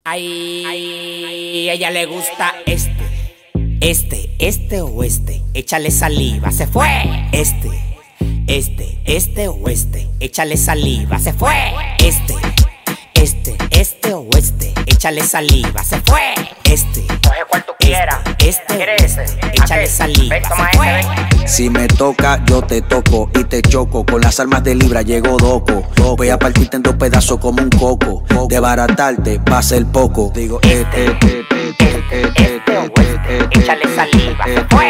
Ay, ella le gusta este o este. Échale saliva, se fue. Este o este. Échale saliva, se fue. Este o este. Échale saliva, se fue. Coge cual tú quieras. ¿Quieres ese? Échale saliva, se fue. Si me toca, yo te toco y te choco. Con las armas de Libra llego doco. Voy a partirte en dos pedazos como un coco. Desbaratarte va a ser poco. Digo, Este o este. Échale saliva, se fue.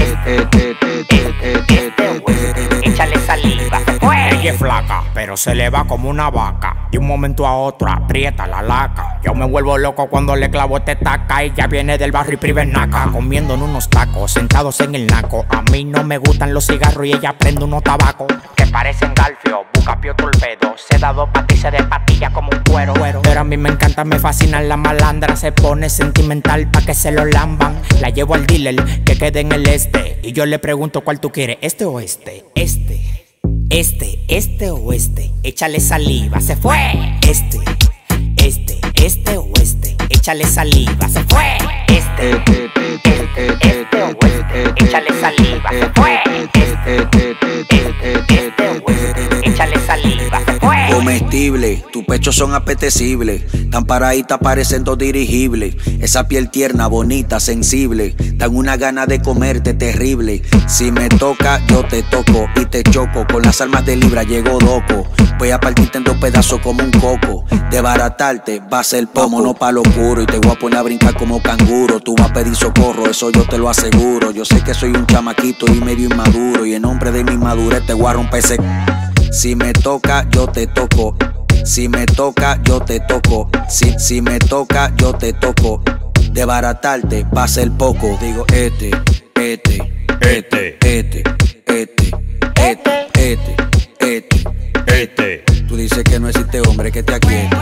Este o este. Échale saliva, se fue. Ella es flaca, pero se le va como una vaca. De un momento a otro aprieta la laca. Yo me vuelvo loco cuando le clavo este taca. Ella viene del barrio y prive naca, comiendo en unos tacos, sentados en el naco. A mí no me gustan los cigarros y ella prende unos tabacos Que parecen Garfio, Bucapio Torpedo. Se da dos patices de patilla como un cuero. Pero a mí me encanta, me fascinan la malandra. Se pone sentimental pa' que se lo lamban. La llevo al dealer que quede en el este. Y yo le pregunto cuál tú quieres, este o este. Este o este. Échale saliva, se fue. Este o este. Échale saliva, se fue. Este o este. Échale saliva, se fue. Este o este. Échale saliva, se fue. comestible, tus pechos son apetecibles. Tan paraditas parecen dos dirigibles. Esa piel tierna, bonita, sensible. Dan una gana de comerte terrible. Si me toca, yo te toco y te choco. Con las armas de Libra llego doco. Voy a partirte en dos pedazos como un coco. Desbaratarte va a ser poco. Vámonos pa' lo oscuro y te voy a poner a brincar como canguro. Tú vas a pedir socorro, eso yo te lo aseguro. Yo sé que soy un chamaquito y medio inmaduro. Y en nombre de mi madurez te voy a romper ese. Si me toca, yo te toco. Si me toca, yo te toco. Si me toca, yo te toco. Desbaratarte va a ser poco. Digo este. Tú dices que no existe hombre que te aquiete.